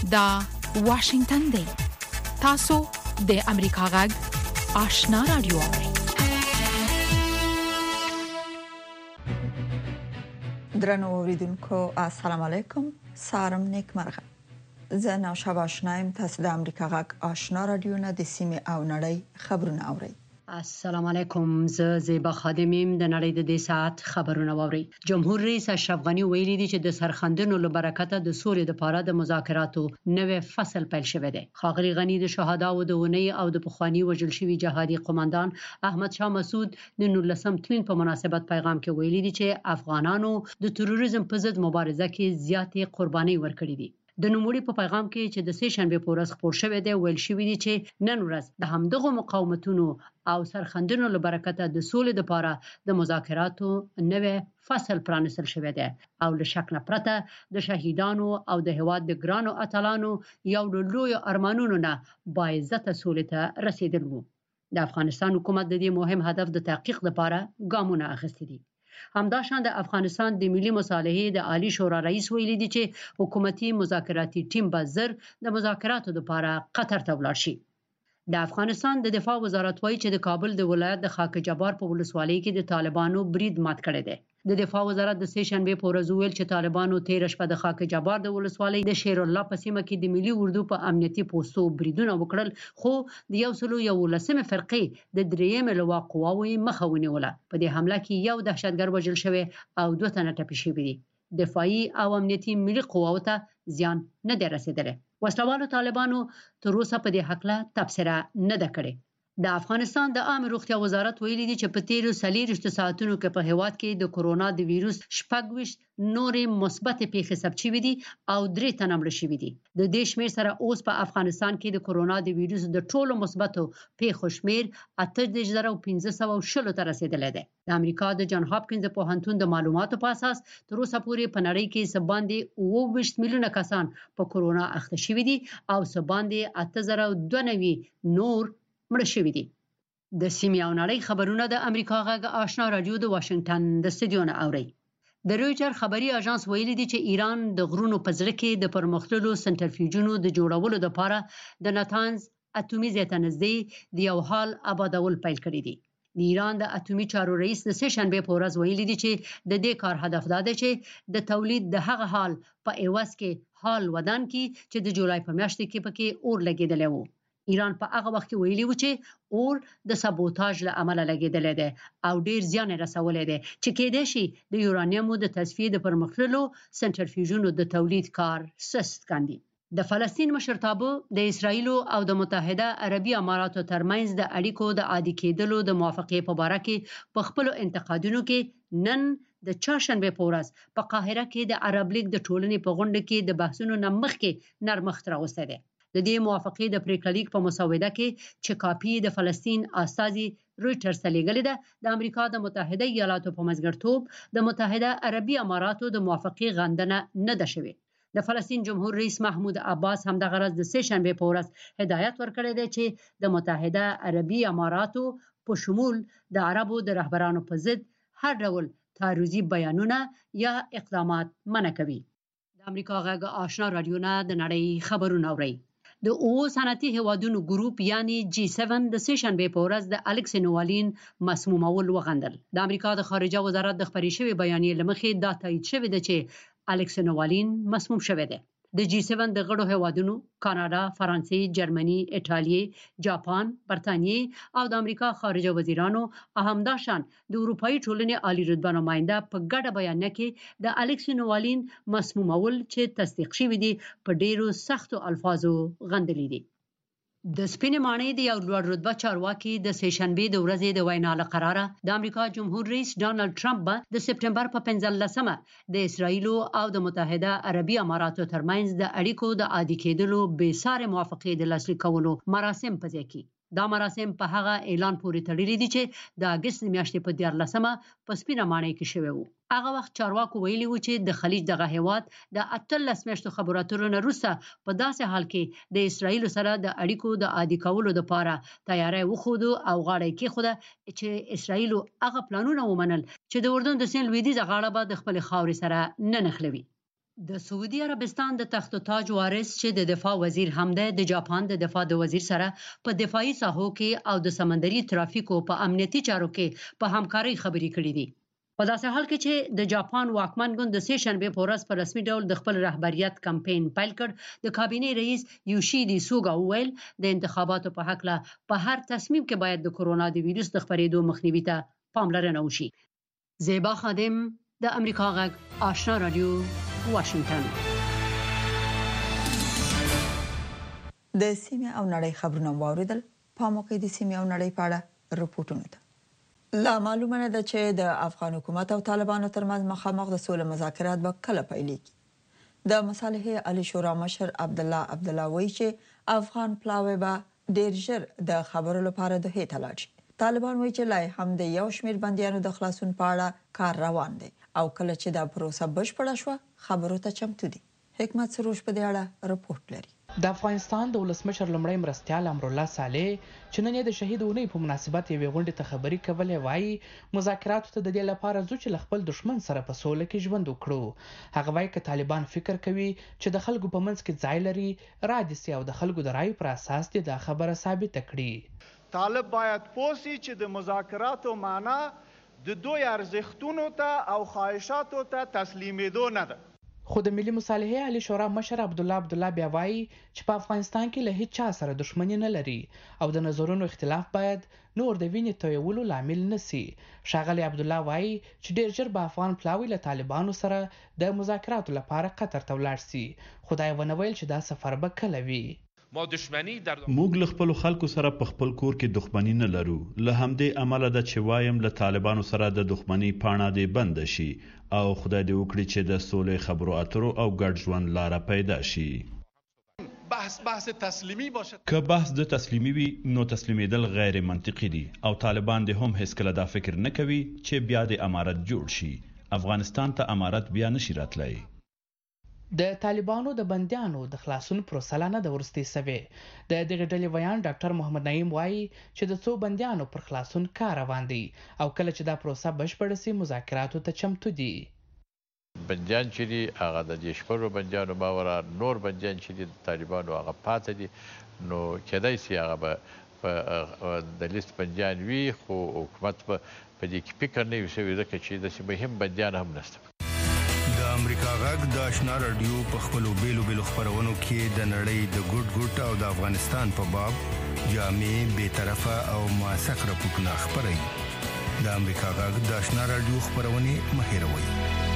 دا واشنگتن دی. تاسو د امریکا غږ آشنا رادیو اورئ. درنو اوریدونکو السلام علیکم. سارم نیکمرغه. زه نوشابه آشنایم. تاسو د امریکا غږ آشنا رادیو نه د سیمې او نړۍ خبرونه اورئ. السلام علیکم. زه زیبا خادمیم. د نړۍ د دې ساعت خبرونه واورئ. جمهور رئیس اشرف غنی ویلي دی چې د سرخندونو له برکته د سولې لپاره د مذاکراتو نوې فصل پیل شوی دی. ښاغلي غنی د شهداو د ونی او د پخوانی وژل شوی جهادي قوماندان احمد شاه مسعود د 19 تلین په مناسبت پیغام کې ویلي دی چې افغانانو د تروریزم په ضد مبارزه کې زیاتې قرباني ورکړې دي. د نوموړي په پیغام کې چې د سه شنبه په ورځ خبر شوی دی ویل شوی دی چې نن ورځ د همدغه مقاومتونو او سرخندونو له برکته د سولې لپاره د مذاکراتو نوې فصل پرانیستل شوی دی او له شک نه پرته د شهیدانو او د هواد د ګرانو اتلانو یو لوی ارمانونو نه باعزته سولې ته رسیدل وو. د افغانستان حکومت د دې مهم هدف د تحقیق لپاره ګامونه اخیستي دي. همداشان د افغانستان د ملي مصالحې د عالی شورا رئیس ویلي دی چې حکومتي مذاکراتي ټیم به زر د مذاکراتو لپاره قطر ته ولاړ شي. د افغانستان د دفاع وزارت وایي چې د کابل د ولایت د خاک جبار په ولسوالۍ کې د طالبانو برید مات کړی دی. د دفاع وزارت د سه شنبه په ورځ ویل چې طالبانو 13 شپه د خاک جبار د ولسوالۍ د شیر الله په سیمه کې د ملي اردو په امنیتي پوسټو بریدونه وکړل، خو د 111 فرقې د درېیم لوا قواوی مخه ونیوله. په دې حمله کې یو دهشتګر وژل شوی او 2 تنه ټپي شوي دي. دفاعي او امنیتي ملي قواو ته زیان نه دی رسیدلی. وسلوالو طالبانو تر اوسه په دې حقله تبصره نه ده کړې. د افغانستان د عامه روغتیا وزارت ویلي دی چې په تیرو 40 ساعتونو کې په هیواد کې د کورونا د ویروس 26 نورې مثبت پیښې ثبت شوې دي او 3 تنه مړه شوي دي. د دې شمیر سره اوس په افغانستان کې د کورونا د ویروس د ټولو مثبتو پیښو شمیر 8520 ته رسیدلی دی. د امریکا د جان هاپکینز پوهنتون د معلوماتو په اساس تر اوسه پورې په نړۍ کې سباندې 22 میلیونه کسان په کورونا اخته شوي دي او سباندې 8092 نور مړه شوي دي. د سیمې او نړۍ خبرونه د امریکا غږ آشنا رادیو د واشنگټن د استودیو نه اوري. د رویټر خبري اژانس ویلي دی چې ایران د غرونو په زړه کې د پرمختللو سنټرفیوژونو د جوړولو لپاره د نتانز اټومي ځای ته نږدې د یو حال آبادول پیل کړی دی. د ایران د اټومي چارو رئیس د سه شنبه په ورځ ویلي دی چې د دې کار هدف دا دی چې د تولید د هغه حال په ایواز کې حال ودان کی چې د جولای په میاشت کې پکې اور لګیدلی وو. ایران په هغه وخت کې ویلي و چې اور د سابوتاژ له امله لګیدلی دی او ډیر زیان رسولی دی چې کېدای شي د یورانیمو د تصفیې د پرمختللو سنټرفیوژونو د تولید کار سست کاندي. د فلسطین مشرتابه د اسرایل او د متحده عربي اماراتو ترمنځ د اړیکو د عادي کېدلو د موافقې په اړه کې په خپل انتقادونو کې نن د چهارشنبه په ورځ په قاهره کې د عرب لیگ د ټولنې په غونډه کې د بحثونو مخکې نرمښت راوستی دی. د دې موافقې د پریکړه لیک په مسوده کې چې کاپی د فلسطین استازي رويټرز ته لیږلې ده، د امریکا د متحده ایالاتو په مزګرتوب د متحده عربي اماراتو د موافقې غندنه نه ده شوې. د فلسطین جمهور رئیس محمود عباس هم د غرض د سه شنبه په ورځ هدایت ورکړی دی چې د متحده عربي اماراتو په شمول د عربو د رهبرانو په ضد هر ډول تعرضي بیانونه یا اقدامات منع کوي. د امریکا غږ آشنا رادیو نه د نړۍ خبرونه اوري. د صنعتي هیوادونو ګروپ یعنی G7 د سه شنبه په ورځ د الکس نوالین مسمومول وغندل. د امریکا د خارجه وزارت د خبري شوی بیانیه لمخې دا تایید شوی دی چې الکس نوالین مسموم شوی دی. د G7 د غړو هیوادونو کاناډا، فرانسې، جرمني، ایټالیا، جاپان، برتانیې او د امریکا خارجه وزیرانو همداشان د اروپאי ټولنې عالی رتبه نماینده په ګډه بیانیه کې د الکس نوالین مسمومول چې تصدیق شوی دی په ډیرو سختو الفاظو غندلي دي. د سپینې ماڼۍ د یو لوړ رتبه چارواکي د سه شنبه د ورځې د وینا له قراره د امریکا جمهور رئیس ډانلډ ټرمپ د سپټمبر په 15مه د اسرایل او د متحده عربي اماراتو ترمنځ د اړیکو د عادي کېدلو بې ساري موافقې د لاسلیک کولو مراسم په ځای کې. دا مراسم په هغه اعلان پورې تړلي دي چې د اگست میاشتې په 14مه په سپینه ماڼۍ کې شوی وو. هغه وخت چارواکو ویلي و چې د خلیج دغه هیواد د 18 میاشتو خبرو اترو نه وروسته په داسې حال کې د اسرایل سره د اړیکو د عادي کولو لپاره تیاری وښودو او غاړه کې خوده چې اسرایل هغه پلانونه ومنل چې د اردن د سین لویدیځ غاړه به د خپل خاورې سره نه نښلوي. د سعودي عربستان د تخت و تاج وارث چې د دفاع وزیر هم دی د جاپان د دفاع د وزیر سره په دفاعي ساحو کې او د سمندري ترافیکو په امنیتي چارو کې په همکارۍ خبرې کړې دي. په داسې حال کې چې د جاپان واکمن ګوند د سه شنبه په ورځ په رسمي ډول د خپل رهبریت کمپاین پیل کړ، د کابینې رئیس یوشیدي سوګا وویل د انتخاباتو په حق له په هر تصمیم کې باید د کورونا د ویروس د خپرېدو مخنیوي ته پاملرنه وشي. زیبا خادم د امریکا غږ آشنا رادیو واشنگټن. د سیمې او نړۍ خبرونه واوریدل. په موقع د سیمې او نړۍ په اړه رپورټونه ده. لا معلومه نه ده چې د افغان حکومت او طالبانو ترمنځ مخامخ د سولې مذاکرات به کله پیلېږي. د مصالحې عالی شورا مشر عبدالله وایي چې افغان پلاوی به ډیر ژر د خبرو لپاره دوحې ته لاړ شي. طالبان وایي چې لا هم د یو شمېر بندیانو د خلاصون په اړه کار روان دی او کله چې دا پروسه بشپړه شوه خبرو ته چمتو دي. حکمت سروش په دې اړه رپورټ لري. د افغانستان د ولسمشر لمړی مرستیال امرالله صالح چې نن د شهید اونۍ په مناسبت یوې غونډې ته خبرې کولې وایي مذاکراتو ته د دې لپاره ځو چې له خپل دښمن سره په سوله کې ژوند وکړو. هغه وایي چې طالبان فکر کوي چې د خلکو په منځ کې ځای لري را دي سي او د خلکو د رایو پر اساس دي دا خبره ثابت کړي. طالب باید پوسی چې د مذاکراتو معنا د دوی ارزښتونو ته او خواهشاتو ته تسلیمېدو نه ده. خو د ملي مصالحې عالی شورا مشر عبدالله بیا وایي چې په افغانستان کې له هیڅ چا سره دښمني نه لري او د نظرونو اختلاف باید نور د وینې تویولو لامل نشي. ښاغلی عبدالله وایي چې ډیر ژر به افغان پلاوی له طالبانو سره د مذاکراتو لپاره قطر ته ولاړ شي. خدای ونه ویل چې دا سفر به کله وي. موږ له خپل خلکو سره په خپل کور کې دښمنی نه لرو. له همدې امله د چې وایم له طالبانو سره د دښمنی پاڼه دې بند شي او خدای دې وکړي چې د سولې خبرو اترو او ګډ ژوند لاره پیدا شي. بحث تسلیمی باشه. که بحث د تسلیمی وي نو تسلیمیدل غیر منطقي دي او طالبان دې هم هیڅ کله دا فکر نه کوي چې بیا د امارت جوړ شي. افغانستان ته امارت بیا نشي راتلای. د طالبانو د بندیانو د خلاصون پروسه لا نه د ورستي سوي. د دغه ډلې ویان ډاکټر محمد نعیم وایي چې د څو بندیانو پر خلاصون کار روان دی او کله چې دا پروسه بشپړه سي مذاکراتو ته چمتو دي. بندیان چې دي هغه د دې شپږو بندیانو باور نور بندیان چې دي طالبانو هغه پاتې دي نو کېدای سي هغه به د لیست بندیان وي خو حکومت په دې کې فکر نه وي شوی ځکه چې د مهم بندیان هم نشته. د امریکا غږ د آشنا رادیو په خپلو بیلو خبرونو کې د نړۍ د ګډ او د افغانستان په باب جامع بی‌طرفه او موثق راپورټونه خپروي. د امریکا غږ د آشنا رادیو خبرونه مه هېروئ.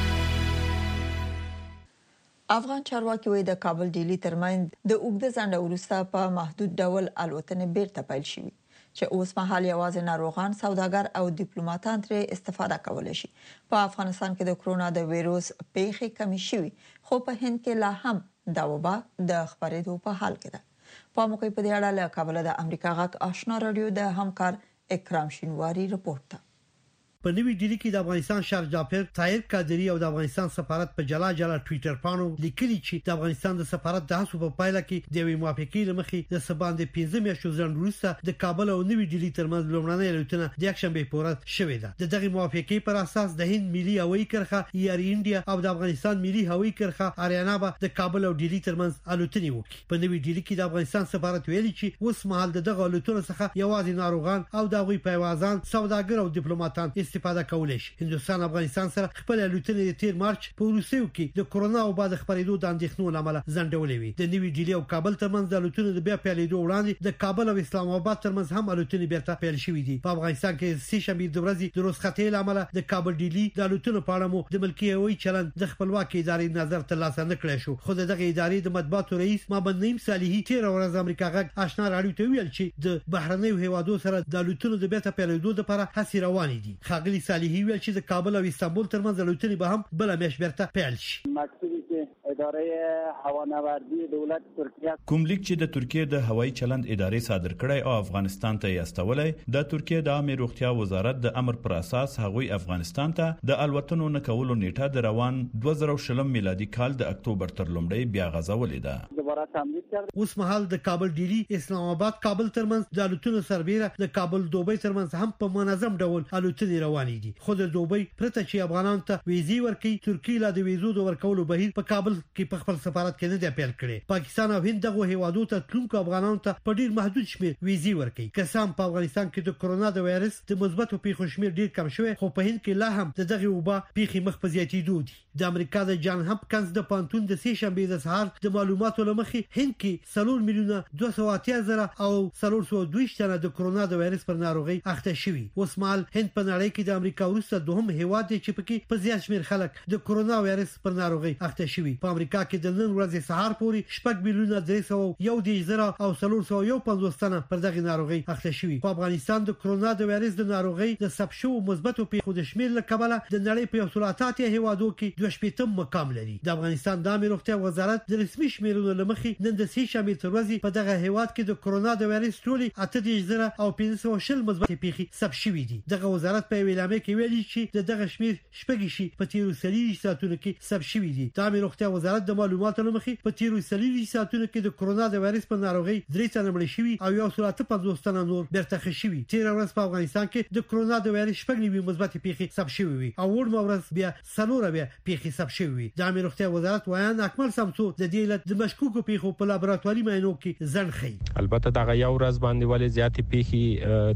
افغان چارواکي وایي د کابل ډیلی ترمنځ د اوږده ځنډ وروسته په محدود ډول الوتنې بیرته پیل شوې چې اوس مهال یوازې ناروغان، سوداګر او ډیپلوماټان ترې استفاده کولی شي. په افغانستان کې د کرونا د ویروس پیښې کمې شوې خو په هند کې لا هم دا وبا د خپرېدو په حال کې ده. په موقع په دې اړه له کابل د امریکا غږ آشنا رادیو د همکار اکرام شینواری رپورټ ده. په نوې ډیلی کې د افغانستان شارجاپر طاهر قادری او د افغانستان سفارت په جلا ټویټر پاڼو لیکلي چې د افغانستان د سفارت د هڅو په پایله کې د یوې موافقې لمخې د سباندې 15 میاشتو ځنډ وروسته د کابل او نوې ډیلی ترمنځ لومړنۍ الوتنه د یکشنبه په ورځ شوې ده. د دغه موافقې پر اساس د هند ملي هوایي کرښه ایار انډیا او د افغانستان ملي هوایي کرښه آریانا به د کابل او ډیلی ترمنځ الوتنې وکړي. په نوې ډیلی کې د افغانستان سفارت ویلي چې اوس مهال دغه الوتنو څخه یوازې ناروغان او د هغوی پیوازان، سوداګر او ډیپلوماټان استفاده کولی شي. هندوستان افغانستان سره خپل الوتنې د 13 مارچ په روسیو کې د کرونا او بعد خبرېدو د اندېښنو لامل ځنډولې وي. د نوې ډیلی او کابل ترمنځ د الوتنې د بیا پیلېدو وړاندې د کابل او اسلام آباد ترمنځ هم الوتنې بیرته پیل شوې دي. په افغانستان کې سه شنبه د ورځې د رخصتۍ لامل د کابل ډیلی د الوتنو په اړه مو د ملکي هوایي چلند د خپلواکي ادارې نظر ترلاسه نه کړی شو. خو دغه ادارې د مطبوعاتو رئیس محمد نعیم صالحي 13 ورځ امریکا غږ آشنا رادیو ته ویل چې د بهرنیو هیوادو سره د الوتنو د بیرته پیلېدو لپاره هڅې روانې دي. ښاغلي صالحي ویل چې د کابل او استانبول ترمنځ الوتنې به هم بل میاشت بیرته پیل شي. مکتوبی که اداره هوانوردی دولت ترکیه کوم لیک چې د ترکیه د هوایي چلند ادارې صادر کړی او افغانستان ته یې استولای، د ترکیه د عامه روغتیا وزارت د امر پر اساس هغوی افغانستان ته د الوتنو نه کولو نیټه د روان 2020 میلادي کال د اکتوبر تر لومړۍ بیا غځولې ده. دوباره تمدید کرد. اوس مهال د کابل ډیلی اسلام آباد کابل ترمنځ د الوتنو سربېره د کابل دوبۍ ترمنځ هم په منظم ډول الوتنې روانې دي. خو د دوبۍ پرته چې افغانانو ته ویزې ورکړي، ترکیه لا د ویزو د ورکولو بهیر په کابل کې په خپل سفارت کې نه دی پیل کړی. پاکستان او هند دغه هیوادو ته تلونکو افغانانو ته په ډیر محدود شمېر ویزې ورکړي. قسم په افغانستان کې د کرونا د وایرس د مثبتو پیښو شمېر ډیر کم شوی، خو په هند کې لا هم دغه وبا پیښې مخ په زیاتېدو دي. د امریکا د جان هاپکینز د پانتون د سې شنبې د سهار د معلوماتو لمخې هند کې 3 میلیونه 280,000 او 420 تنه د کرونا د وایرس پر ناروغي اخته شوي. اوس مهال هند په نړۍ کې د امریکا وروسته دوهم هیواد دی چې پکې په زیات شمېر خلک د کرونا وایرس پر ناروغي اخته شوي. په امریکا کې د نن ورځې سهار پورې 4 میلیونه 301,000 او 451 تنه پر دغه ناروغي اخته شوي. په افغانستان د کرونا د وایرس د ناروغي د ثبت شوو مثبتو پیښو د شمېر له کبله د نړۍ په 180 هیوادو کې 2 مقام لري. د افغانستان د عامه روغتیا وزارت د رسمي شمیرونو لمخې نن د سې شنبې تر ورځې په دغه هیواد کې د کرونا د وایرس ټولې 8,000 او 520 مثبت پیښې ثبت شوې دي. دغه وزارت په اعلامیه کې ویلي چې دغه شمیر شپږ په تیرو 30 ساعتونو کې ثبت شوې دي. د عامه روغتیا وزارت د معلوماتو لمخې په تیرو 30 ساعتونو کې د کرونا د وایرس په ناروغي 3 تنه مړ شوي او 150 تنه نور بیرته ښه شوي. تیر ورځ په افغانستان کې د کرونا د وایرس 9 مثبت پیښې ثبت شوې وي او وړ ورځ بیا 4 پیښې ثبت شوې. د عامه روغتیا وزارت وایان اکمل سمسو د دې لټ د مشکوکو پیښو په لابراتواري معاینو کې ځن خي. البته دا یو ورځ باندې ولې زیاتې پیښې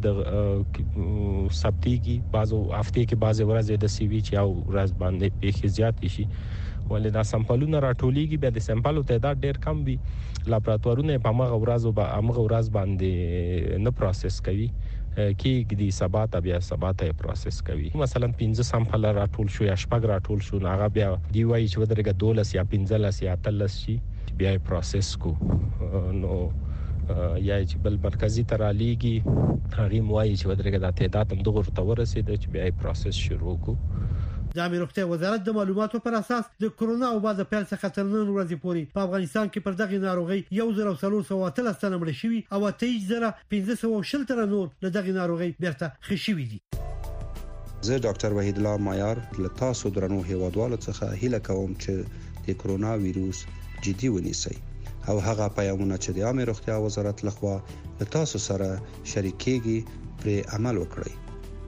د ثبتيږي، بعضو هفته کې بعض ورځې د سی وی چې او ورځ باندې پیښې زیاتې شي، ولې دا سمپلونه راټولېږي بیا د سمپلو تعداد ډیر کم وي. لابراتوارونه په هغه ورځ باندې نه پروسس کوي کې د سبات بیا سبات پروسس کوي. مثلا 15 سمپل راټول شو یا شپږ راټول شو، هغه بیا دی وایي چې ودرګه 12 یا 15 یا 13 شي بیا پروسس کو نو یا چې بل مرکزی ترالیږي هغه موایي چې ودرګه د تعداد هم دغه ورته ورسېد چې بیا پروسس شروع کو. د عامه روغتیا وزارت د معلوماتو پر اساس د کرونا او بعد پیل څخه تر نن ورځې پورې په افغانستان کې پر دغه ناروغي 1,413 تنه مړ شوي او 8,520 تنه نور له دغه ناروغي بیرته ښه شوي دي. زه ډاکټر وحید الله مایار له تاسو درنو هیوادوالو څخه هیله کوم چې د کرونا وایروس جدي ونیسئ او هغه پیغامونه چې د عامه روغتیا وزارت لخوا له تاسو سره شریکېږي پر عمل وکړئ.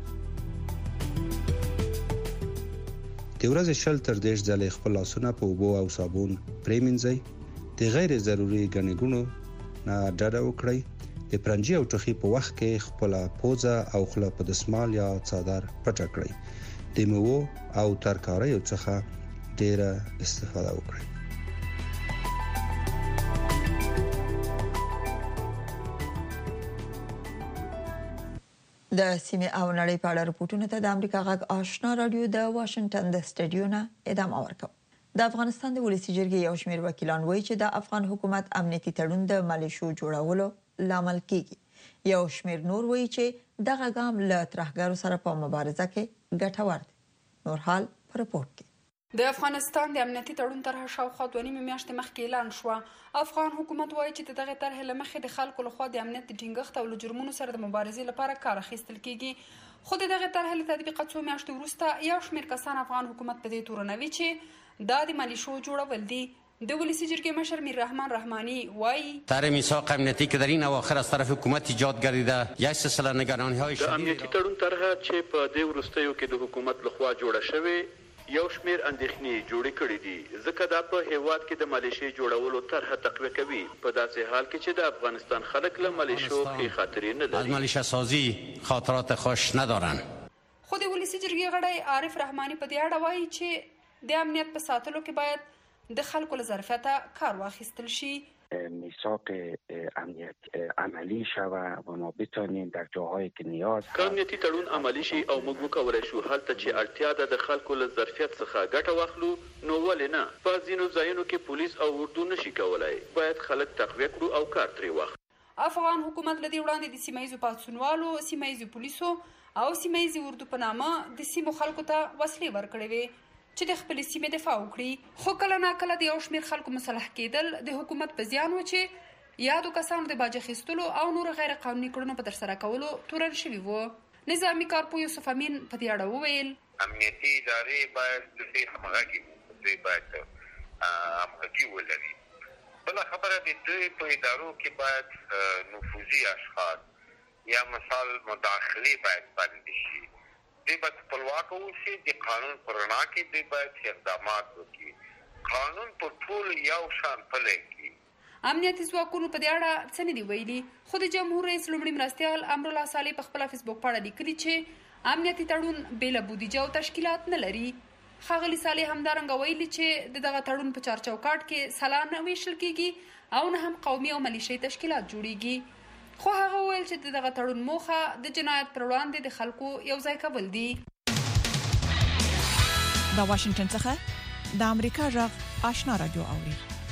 د ورځې شل تر 10 ځلې خپل لاسونه په اوبو او صابون پریمنځئ. د غیر ضروري ګڼګونو نه ډډه وکړئ. د پرنجي او ټوخي په وخت کې خپل پوزه او خوله په دسمال یا څادر پټ کړئ. د میوو او ترکاریو څخه ډیره استفاده وکړئ. د سیمه او نړۍ په اړه راپورټونه ته د امریکا غږ آشنا رادیو د واشنگټن د سټډیو نه ادامه ورکوم. د افغانستان د ولسی جرګې یو شمېر وکیلان وایي چې د افغان حکومت امنیتي تړون د مالیشو جوړولو لامل کیږي. یو شمېر نور وایي چې دغه ګام له ترهګرو سره په مبارزه کې ګټور دی. نور حال په رپورت کې د افغانستان د امنیتي تړون طرح شاوخوا 2.5 میاشتې مخکې اعلان شو. افغان حکومت وایي چې دغه طرح لمخې د خلکو لخوا د امنیت د ټینګښت او جرمونو سره د مبارزې لپاره کار اخیستل کیږي. خو دغه طرح له تطبیق څو میاشتې وروسته یو شمېر کسان افغان حکومت په دې تورنوي چې دا د مالیشو جوړول دي. د ولسی جرګې مشر میر رحمان رحمانی وایي طرح میثاق امنیتی که در این اواخر از طرف حکومت ایجاد گردیده یک سلسله نگرانی‌های شدید. د امنیتي تړون طرح چې په دې وروستیو کې د حکومت لخوا جوړه شوې یو شمېر اندېښنې جوړې کړې دي، ځکه دا په هیواد کې د مالیشې جوړولو طرح تقویه کوي په داسې حال کې چې د افغانستان خلک له مالیشو ښې خاطرې نه لري. از مالیشه سازی خاطرات خوش ندارن. خو د ولسی جرګې غړی عارف رحمانی په دې اړه وایي چې د امنیت په ساتلو کې باید د خلکو له ظرفیته کار واخیستل شي. میثاق امنیت عملی شوه و ما بتانیم در جاهایی که نیاز که امنیتي تړون عملی شي او موږ وکولای شو هلته چې اړتیا ده د خلکو له ظرفیت څخه ګټه واخلو نو ولې نه. په ځینو ځایونو کې پولیس او اردو نشي کولای، باید خلک تقویه کړو او کار ترې واخلو. افغان حکومت لدی وړاندې د سیمایي پاتسونوالو، سیمایي پولیسو او سیمایي اردو په نامه د سیمو خلکو ته وسلې ورکړې وي چې د خپل سیمې دفاع وکړي. خو کله ناکله د یو شمېر خلکو مسلح کېدل د حکومت په زیان و چې یادو کسانو د باج اخیستلو او نور غیر قانوني کړنو په ترسره کولو تورن شوي وو. نظامي کارپوه یوسف امین په دې اړه وویل امنیتي ادارې باید د دې همغږي باید همغږي ولري بل خبره د دوی په ادارو کې باید نفوذي اشخاص یا مثال مداخلي باید بند شي. دوی باید خپلواک اوسي، د قانون پر رڼا کې دوی باید اقدامات وکړي، قانون په ټول یو شان پلی کړي. امنیتي ځواکونو په دې اړه څه نه دی ویلي، خو د جمهور رئیس لومړي مرستیال امرالله صالح په خپل فیسبوک پاڼه لیکلي چې امنیتي تړون بې له بودیجه او تشکیلات نه لري. ښاغلي صالح همدارنګه ویلي چې دغه تړون په چارچوکاټ کې سلانه ویشل کیږي او نه هم قومي او ملیشي تشکیلات جوړیږي. خو هغه ویل چې دغه تړون موخه د جنایت پر وړاندې د خلکو یو ځای کول دي. د واشنگټن څخه د امریکا غږ آشنا رادیو اوري.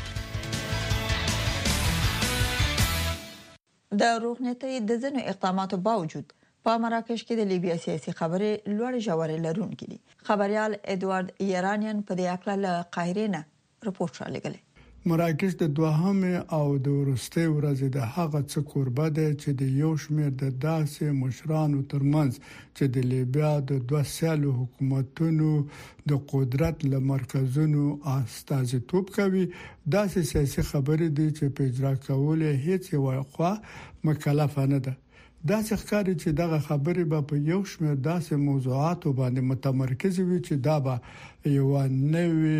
د روغنيتي د ځینو اقداماتو باوجود په مراکش کې د لیبیا سیاسي خبرې لوړ ژورې لرونکې دي. خبريال ادوارد ایرانیان په دې اړه له قاهره نه رپورټ راغلی. مراکش د دوهمه او د ورسته ورځې د هغه څه کوربه ده چې د یو شمېر د داسې مشرانو ترمنځ چې د لیبیا د دوه سیالو حکومتونو د قدرت له مرکزونو استازیتوب کوي. داسې سیاسي خبرې دي چې په اجرا کول هیڅ یو خوا مکلف نه ده. دا څرګندوي چې دغه خبرې په یو شمېر داسې موضوعاتو باندې متمرکز وي چې دا به یو نوې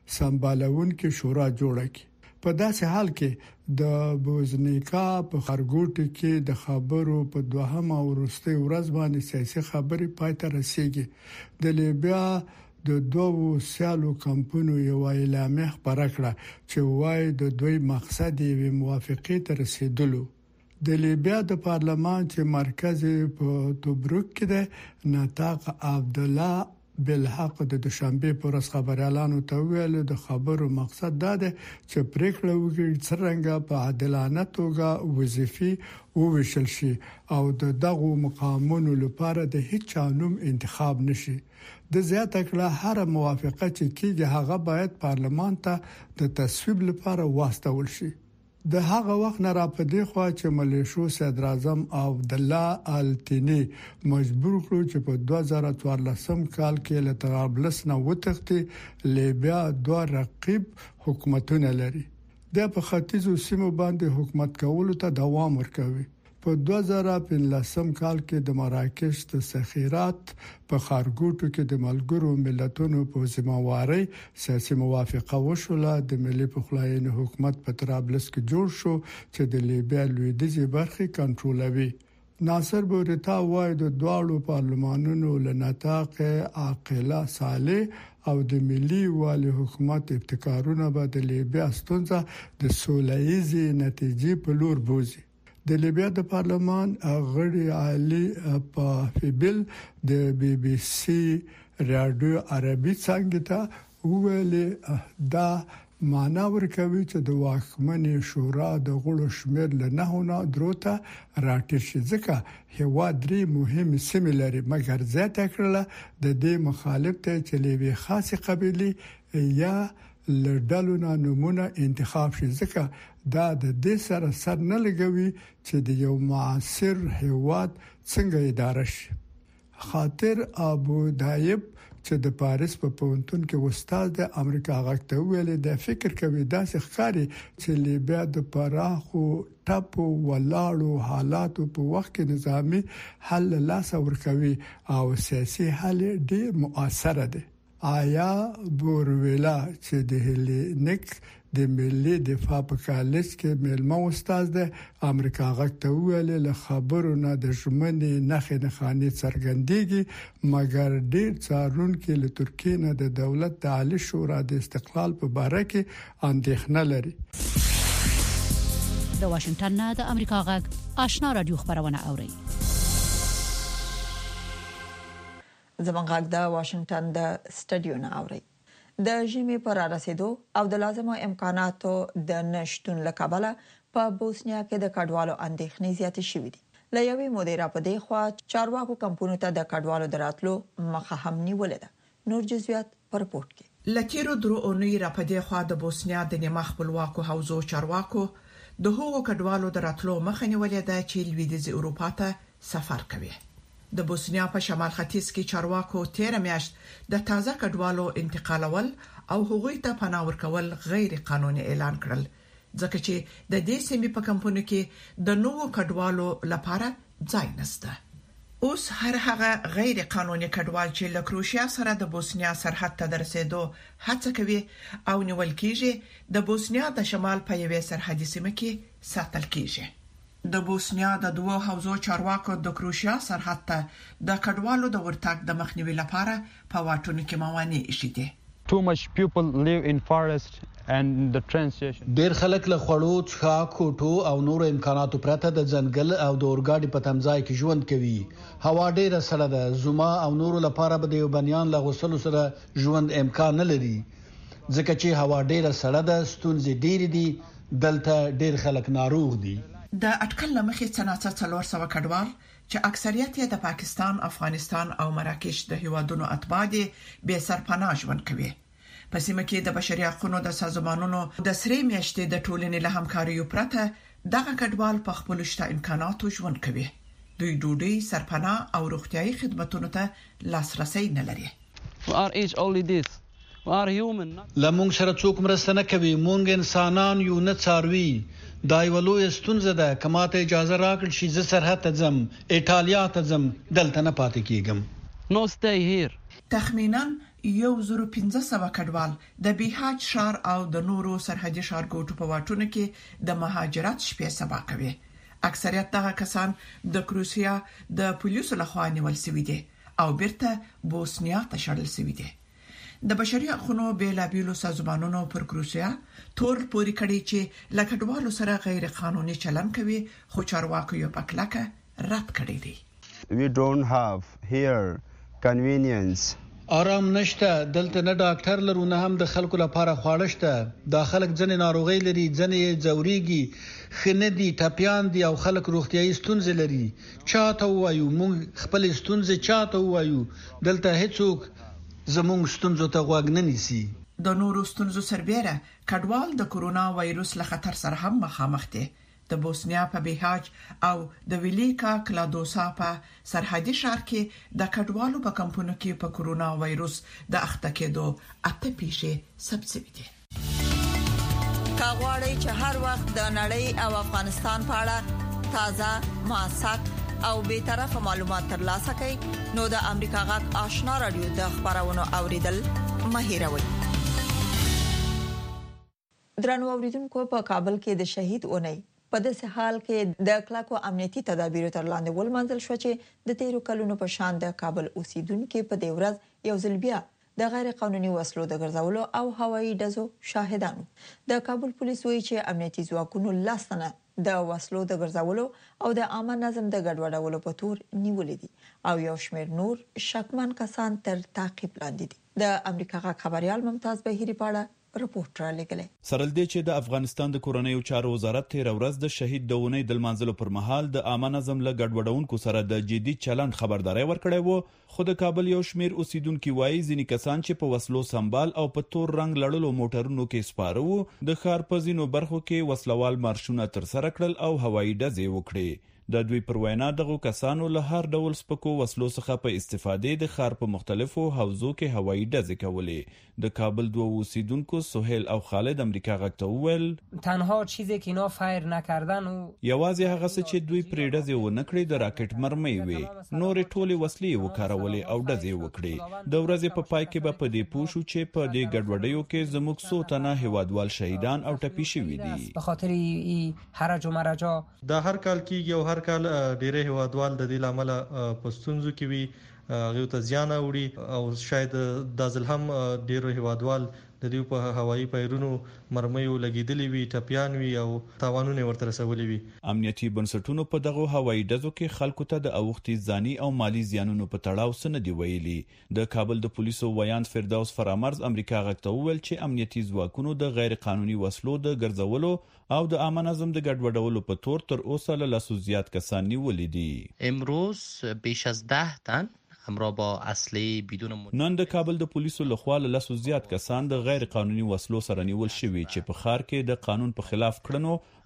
سمبالون کې شورا جوړه کی. په داسې حال کې د بوزنیکا په خرګوټ کې د خبرو په دوهمه ورسته ورځ باندې سیاسي خبرې پای ته رسیدي. د لیبیا د دوو سیالو کمپونو یو اعلامیه خبره کړه چې وايي د دوی مقصد یې موافقه ته رسیدلو. د لیبیا د پارلمان چې مرکز په توبروک کې ده، نطاق عبدالله بالحق د دوشنبه پر ورځ خبريالانو ته ویل د خبرو مقصد دا ده چې پریکړه وکړي څنګه په عادلانه توګه وظیفي وویشل شي او دغه مقامونو لپاره د هیڅ چانوم انتخاب نشي. د زیاته کړه هر موافقه چې کیږي هغه باید پارلمان ته د تصویب لپاره واستول شي. د هغه وخت نه را پدې خو چې ملیشو صدر اعظم عبدالله التینی مجبور کړو چې په 2014 کال کې له طرابلس نه وتښتي. لیبیا دوه رقیب حکومتونه لري. د په ختیځو سیمو باندې حکومت کولو ته دوام ورکوي. په 2015 کال کې د مراکش د سخیرات په خارګوټو کې د ملګرو ملتونو په ذمہواری سیاسي موافقه وشوله. د ملي پخلاینې حکومت په طرابلس کې جوړ شو چې د لیبیا لویدیځي برخې کنټرولوي. ناصر بورتا وایي د دوه پارلمانونو له نطاق عاقله صالح او د ملي والي حکومت ابتکارونه به د لیبیا ستونزه د سوله‌ایزي نتیجې په لور بوزي. د لیبیا د پارلمان غړي علي پافیبل د بي بي سي رادیو عربي څنګه ته ویل دا معنا ورکوي چې د واکمنې شورا د غړو شمېر له 9 دروته راټیټ شي ځکه هوا درې مهمه سیمې لري. مګر زیاته کړله د دې مخالف ته چې لیبیا خاصه قبيله یا لړډالو نمونه انتخاب شي ځکه دا د دې سره سر نه لګوي چې د یو معاصر هیواد څنګه اداره شي. خاطر ابو دایب چې د پاریس په پونتون کې استاد د امریکا غاکته ویل د فکر کوي داسې ښکاري چې لیبیا د پراخو ټاپو ولاړو حالاتو په وخت کې نظامی حل لاس ورکوي او سیاسي حل ډیر مؤثر دی. آیا بورویلا چې د هلینک د ملي دفاع په کالج کې ملما استاد د امریکا غاکته ویل له خبرو نه د ژمنې نخې نه خاني څرګندېږي. مګر ډیر څارون کې له ترکیه نه د دولت د عالی شورا د استقلال په اړه کې اندېښنه لري. د واشنگټن نه د امریکا غږ آشنا رادیو خبرونه اوري. زمونږ غږ د واشنگټن د سټډیو نه اوري. د ژمي پر رسیدو او د لازمو امکاناتو د نشټون لکابله په بوسنیا کې د کډوالو اندېښنې زیاتې شوې دي. له یوې مودې په دې خوا چارواکو کمپونو ته د کډوالو دراتلو مخه هم نیولې ده. نور جزئیات په رپورت کې. لکیرو درو اونۍ را په دې خوا د بوسنیا د نیمه خپلواکو حوزو چارواکو د هغو کډوالو دراتلو مخه نیولې ده چې لویدیځ اروپا ته سفر کوي. د بوسنیا په شمال ختیځ کې چارواکو 13 میاشت د تازه کډوالو انتقالول او هغوی ته پناه ورکول غیر قانوني اعلان کړل ځکه چې د دې سیمې په کمپونو کې د نوو کډوالو لپاره ځای نشته. اوس هر هغه غیر قانوني کډوال چې له کروشیا سره د بوسنیا سرحد ته رسیدو هڅه کوي او نیول کیږي د بوسنیا د شمال په یوې سرحدي سیمه کې ساتل کیږي. د بوسنیا د دوه حوزو چارواکو د کروشیا سرحد ته د کډوالو د ورتګ د مخنیوي لپاره په واټونو کې موانع ایښي دي. Too much people live in forest and the train station. ډیر خلک له خړو څښاک کوټو او نور امکاناتو پرته د ځنګل او د اورګاډي په تمځای کې ژوند کوي. هوا ډیره سړه ده. زما او نور لپاره به د یو بنیان له غوسلو سره ژوند امکان نه لري ځکه چې هوا ډیره سړه ده. ستونزې ډیرې دي. دلته ډیر خلک ناروغ دي. د اټکل لمخې څناڅه 400 کډوال چې اکثریت یې د پاکستان، افغانستان او مراکش د هیوادونو اتباع دي به سرپناه ژوند کوي. په سیمه کې د بشري حقوقو د سازمانونو د سری میاشتې د ټولنې له همکاریو پرته دغه کډوال په خپل شته امکاناتو ژوند کوي. دوی ډوډۍ، سرپناه او روغتيایي خدماتو ته لاسرسي نه لري. لمونږ سره څوک مرسته نه کوي. مونږ انسانان یو نه څاروي. دا یو لوی ستونزه ده. کماته اجازه راکړل شي زه سرحد ته ځم، ایټالیا ته ځم، دلته نه پاتې کیږم. No stay here. تخمینا 1500 کډوال د بیهاج شهر او د نورو سرحدي ښارګوټو په واټونو کې د مهاجرت شپې سبا کوي. اکثریت دغه کسان د کروسیا د پولیسو لخوا نیول شوي دي او بیرته بوسنیا ته شړل شوي دي. د بشري حقوقو بیلابیلو سازمانونو پر کروسیا تور پوري کړي چې لکډوالو سره غیر قانوني چلن کوي، خو چارواکو یې په کلکه رد کړی دی. We don't have here convenience. آرام نشته. دلته نه ډاکټر لرو نه هم د خلکو لپاره خواړه شته. دا خلک ځنې ناروغي لري، ځنې ځوريږي، خندي، ټپيان دي او خلک روغتيایي ستونزې لري. چاته وایو موږ خپل ستونزې چاته وایو؟ دلته هیڅوک زموږ ستونزو ته غوږ نه نیسي. د نورو ستونزو سربېره کډوال د کورونا وایروس له خطر سره هم مخامخ دي. د بوسنیا په بیهاج او د ویلیکا کلادوسا په سرحدي ښار کې د کډوالو په کمپونو کې په کورونا وایروس د اخته کېدو اته پیښې ثبت شوې دي. کاغوري چې هر وخت د نړۍ او افغانستان په اړه تازه، موثق او به طرفه معلومات ترلاسه کړئ نو د امریکا غږ آشنا رادیو د خبرونو اوریدل مهیروي. درنو اوریدونکو، په کابل کې د شهید اونۍ په داسې حال کې د کلاکو امنیتي تدابیرو تر لاندې ولمنځل شو چې د 13 کلونو په شان د کابل اوسیدونکو په دې ورځ یو ځل بیا د غیر قانوني وسلو د ګرځولو او هوایي ډزو شاهدانو. د کابل پولیس وایي چې امنیتي ځواکونو لاسنه د وسلو د ګرځولو او د عامه نظم د ګډوډولو په تور نیولې دي او یو شمېر نور شکمن کسان تر تعقیب لاندې دي. د امریکا غږ خبريال ممتاز بهيري پاړه رپورټ را لګلې. سرل دی چې د افغانستان د کورنیو چارو وزارت تیر ورځ د شهید د اونۍ د منځلو پر مهال د عامه نظم له ګډوډونکو سره د جدي چلند خبرداري ورکړې وو، خو د کابل یو شمیر اوسیدونکو وایي ځینې کسان چې په وسلو سنبال او په تور رنگ لړلو موټرونو کې سپاره وو د ښار په ځینو برخو کې وسلوال مارشونه تر سره کړل او هوایي ډزې وکړې. د دوی پر وینا دغه کسانو له هر ډول سپکو وسلو څخه په استفادې د ښار په مختلفو حوزو کې هوایي ډزې کولې. د کابل دوه اوسیدونکو سهیل او خالد امریکا غږ ته وویل تنها چیزی که اینا فایر نکردن و یوازې هغه څه چې دوی پرې ډزې ونه کړې د راکټ مرمۍ وې، نورې ټولې وسلې وکارولې او ډزې وکړې. د ورځې په پای کې به په دې پوه شو چې په دې ګډوډیو کې زموږ څو تنه هیوادوال شهیدان او ټپي شوي دي. به خاطر هرج و مرجا دا هر کال کېږي او هر کال ډېرې هیوادوال د دې لامل په ستونزو کې وي، هغه ته زیان اوري او شاید د ځل هم ډېر هیوادوال د دې په هوایي پیرونو مرمیو لګیدلې وي، ټپيان وي او تاوانونه ورته رسولي وي. امنیتي بنسټونو په دغه هوایي ډزو کې خلکو ته د اوختي ځاني او مالی زیانونو په تړاو سند دی ویلي. د کابل د پولیسو ویاند فردوس فرامرز امریکا غږ ته وویل چې امنیتي ځواکونو د غیر قانوني وسلو د ګرځولو او د عامه نظم د ګډوډولو په تور تر اوسه له لاسو زیات کسان نیولې دي. امروز بیش از 10 تن همراه با اسلحه بدون نن د کابل د پولیسو لخوا له لاسو زیات کسان د غیر قانوني وسلو سره نیول شوي چې په ښار کې د قانون په خلاف کړنو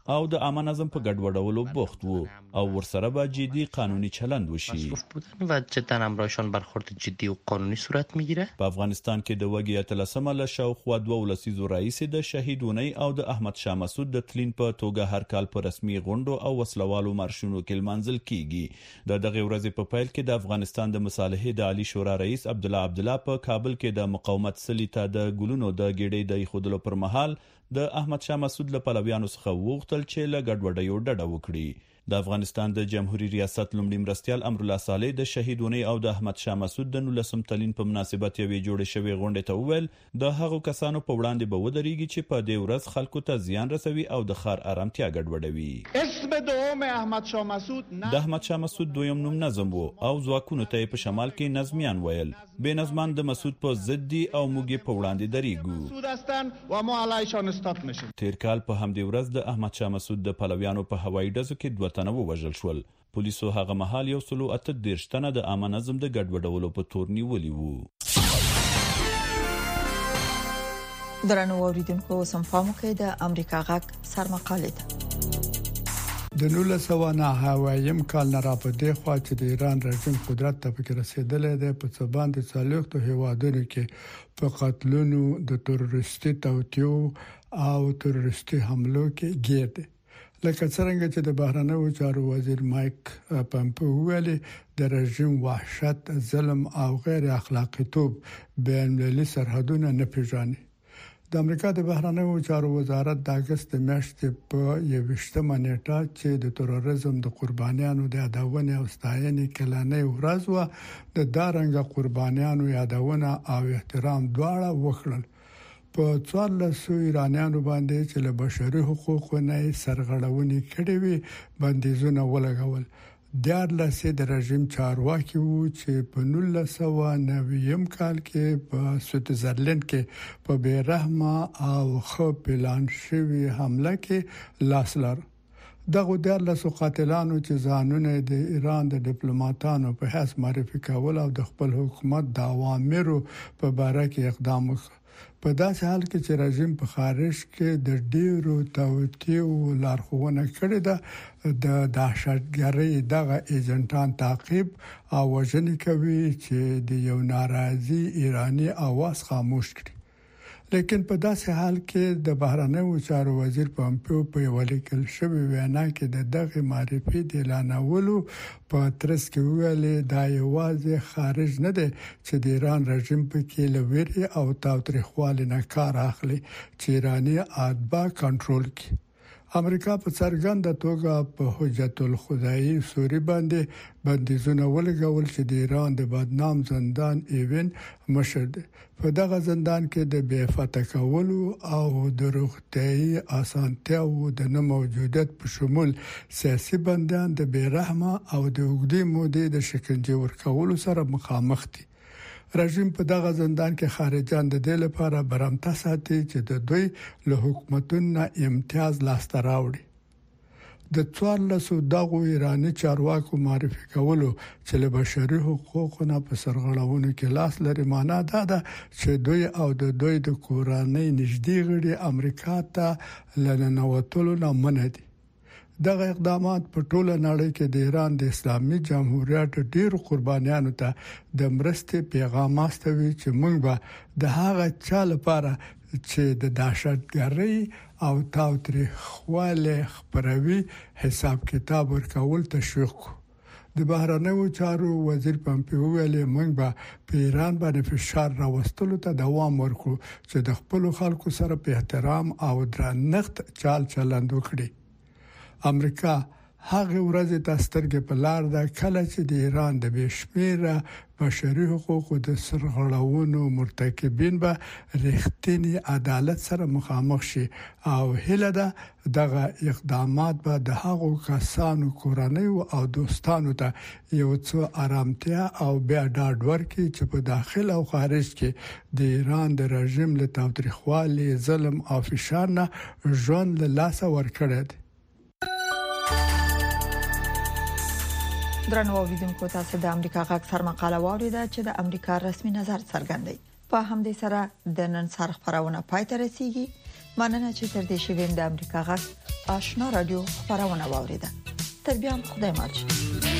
او د عامه نظم په ګډوډولو بوخت وو او ورسره به جدي قانوني چلند وشي. و جدا همراهشان برخورد جدی و قانونی صورت میگیره. په افغانستان کې د وګړي اتلسمه له شاوخوا 2 لسیزو رئیس د شهیدونی او د احمد شاه مسعود د تلین په توګه هر کال په رسمي غونډو او وسلوالو مارشونو کې لمانځل کیږي. د دغه ورځې په پیل کې د افغانستان د مصالحې د عالی شورا رئیس عبدالله په کابل کې د مقاومت سلی ته د ګلونو د ګډې د ایښودلو پر مهال د احمد شاه مسعود له پلویانو څخه وغوښتل چې له ګډوډیو ډډه وکړي. د افغانستان د جمهوریت ریاست لومړي مرستیال امرالله صالح د شهیدونی او د احمد شاه مسعود د 19 تلین په مناسبت یوې جوړې شوې غونډې ته وویل د هغو کسانو په وړاندې به ودرېږي چې په دې ورځ خلکو ته زیان رسوي او د ښار آرامتیا ګډوډوي. اسم دوم احمد شاه مسعود د احمد شاه مسعود دویم نوم نظم وو او ځواکونو ته په شمال کې نظمیان ویل. بې نظمان د مسعود په ضد دي او موږ په وړاندې درېږو. تیر کال په همدې ورځ د احمد شاه مسعود د پلویانو په هوایي ډزو کې 2 تنه ووژل شول. پولیسو هغه مهال 138 تنه د عامه نظم د ګډوډولو په تور نیولي وو. درنو اوریدونکو سمفامو کې د امریکا غږ سرمقاله ده. د 1909 کال نه را پدې خوا چې د ایران رژیم قدرت ته پکې رسیدلې ده په څه باندې څلوختو هیوادونو کې په قتلونو د تروریستي توطیو او تروریستي حملو کې ګیر دي. لکه څنګه چې د بهرنیو چارو وزیر مایک پامپیو ویلي د رژیم وحشت، ظلم او غیر اخلاقی توب بین المللي سرحدونه نه پیژني. د امریکا د بهرنیو چارو وزارت د اگست میاشتې په 21مه نیټه چې د تروریزم د قربانیانو د یادونې او ستاینې کلنۍ ورځ و د دارنګ قربانیانو یادونه او احترام دواړه وکړل. په 1400 ایرانیانو باندې چې له بشري حقوقو نه سرغړونې کړې وي بندیزونه ولګول. 14 د رژیم چارواکي وو چې په 1990 کال کې په سویټزرلند کې په بیرحمه او خو پلان شوی حمله کې لاس لر. دغه 14 قاتلانو چې ځانونه د ایران د ډیپلوماټانو په حساب معرفي کول او د خپل حکومت د اوامرو په باره کې اقدام وکړ. په داسې حال کې چې رژیم په خارج کې د ډیرو توطیو لارښوونه کړې ده د دهشتګرۍ دغه ایجنټان تعقیب او وژنې کوي چې د یو ناراضي ایرانی اواز خاموش کړي. لیکن په داسې حال کې د بهرنیو چارو وزیر پامپیو په یو لیکل شوی وینا کې د دغه معرفي د اعلانولو په ترڅ کې ویلي دا یوازې خارج نه دی چې د ایران رژیم په کې لویري او تاوتریخوالي نه کار اخلي چې ایرانی اتباع کنټرول کړي. امریکا په څرګنده توګه په حجت الخدای سوري باندې بندیزونه ولګول چې د ایران د بدنام زندان ایون مشر دی. په دغه زندان کې د بې فتح کولو او د روغتيایي اسانتیاو د نه موجودیت په شمول سیاسي بندیان د بیرحمه او د وګړي مودې د شکنجه ورکولو سره مخامخ دي. رژیم په دغه زندان کې خارجان د دې لپاره برمته ساتي چې د دوی له حکومتونو امتیاز لاسته راوړي. د 1400 دغه ایرانی چارواکو معرفي کولو چې له بشري حقوقو نه په سرغړونو کې لاس لري معنا ده چې دوی او د دوی د کورنۍ نږدې غړي امریکا ته لننوتلو نه منع دي. دغه اقدامات په ټوله نړۍ کې د ایران د اسلامي جمهوریت ډیرو قربانیانو ته د مرستې پیغام استوي چې موږ به د هغه چا لپاره چې د دهشتګرۍ او تاوتریخوالي خبروي حساب کتاب ورکول تشویق کوو. د بهرنیو چارو وزیر پامپیو ویلي موږ به په ایران باندې فشار راوستلو ته دوام ورکړو چې د خپل خلکو سره په احترام او درنښت چال چلند وکړي. امریکا هغه ورځ ته سترګې په لار ده کله چې د ایران د بشمیره بشري حقوقو د سرغړونو مرتکبین به رښتینی عدالت سره مخامخ شي او هله ده دغه اقدامات به د هغو کسانو کورنۍ او دوستانو ته یو څو آرامتیا او بیا ډاډ ورکړي چې په داخل او خارج کې د ایران د رژیم له تاوتریخوالي، ظلم او فشار نه ژوند له لاسه ورکړي. درنو اوریدونکو تاسو د امریکا غږ سرمقاله واوریده چې د امریکا رسمي نظر څرګندوي. په همدې سره د نن سر خبرونه پای ته رسیدي. مننه چې تر دې شویم د امریکا غږ آشنا رادیو خبرونه واوریده. تر بیا خدای مال شي.